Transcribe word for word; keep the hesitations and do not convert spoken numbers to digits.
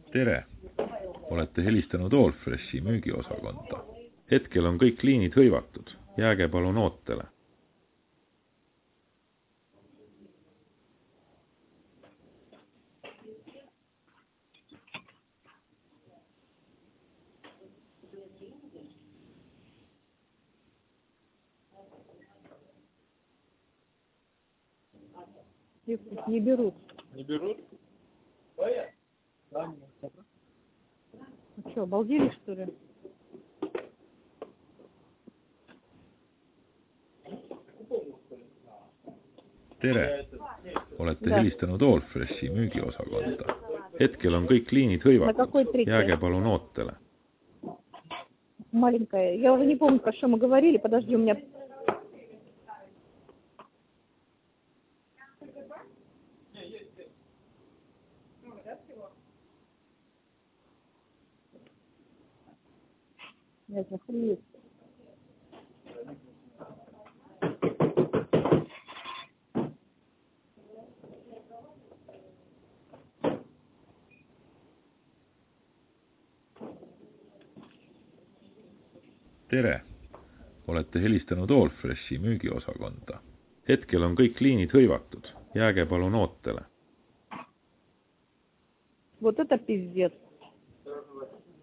Tere! Olete helistanud Allfreshi müügiosakonda. Hetkel on kõik liinid hõivatud. Jääge palun ootele. Не берут. Не берут? Ну что, обалдели, что ли? Tere! Olete helistanud Allfreshi müügiosakonda. Hetkel on kõik liinid hõivatud. Jääge palun ootele. Маленькая. Я уже не помню, про что мы говорили. Подожди, у меня... Я захуею. Tere! Olete helistanud Allfreshi müügiosakonda. Hetkel on kõik liinid hõivatud. Jääge palun ootele. Вот это пиздец.